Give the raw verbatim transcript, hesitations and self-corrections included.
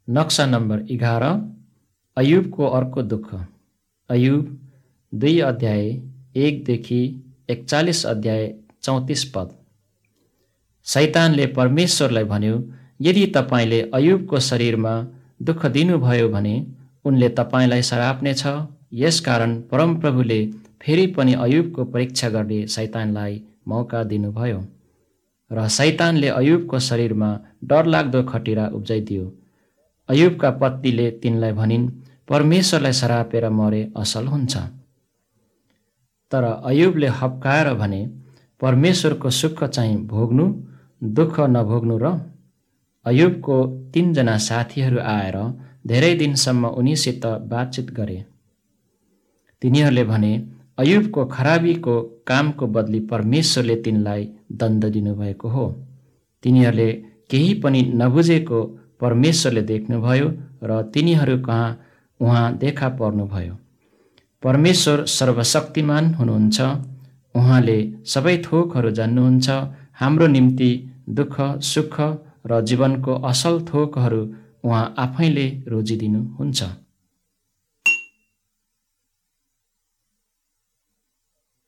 नक्सा नम्बर एघार, अयुबको अर्को दुःख। अयुब दुई अध्याय एकदेखि एकचालिस अध्याय चौतिस पद। शैतानले परमेश्वरलाई भन्यो, यदि तपाईँले अयुबको शरीरमा दुःख दिनुभयो भने उनले तपाईँलाई सराप्नेछ। यसकारण परमप्रभुले फेरि पनि अयुबको परीक्षा गर्ने शैतानलाई मौका दिनुभयो र शैतानले अयुबको शरीरमा डरलाग्दो खटिरा उब्जाइदियो। अयुबका पत्नीले तिनलाई भनिन्, परमेश्वरलाई सरापेर मरे असल हुन्छ। तर अयुबले हप्काएर भने, परमेश्वरको सुख चाहिँ भोग्नु, दुःख नभोग्नु र? अयुबको तीनजना साथीहरू आएर धेरै दिनसम्म उनीसित बातचित गरे। तिनीहरूले भने, अयुबको खराबीको कामको बदली परमेश्वरले तिनलाई दण्ड दिनुभएको हो। तिनीहरूले केही पनि नबुझेको परमेश्वरले देख्नुभयो र तिनीहरू कहाँ उहाँ देखा पर्नुभयो। परमेश्वर सर्वशक्तिमान हुनुहुन्छ। उहाँले सबै थोकहरू जान्नुहुन्छ। हाम्रो निम्ति दुःख, सुख र जीवनको असल थोकहरू उहाँ आफैले रोजिदिनुहुन्छ।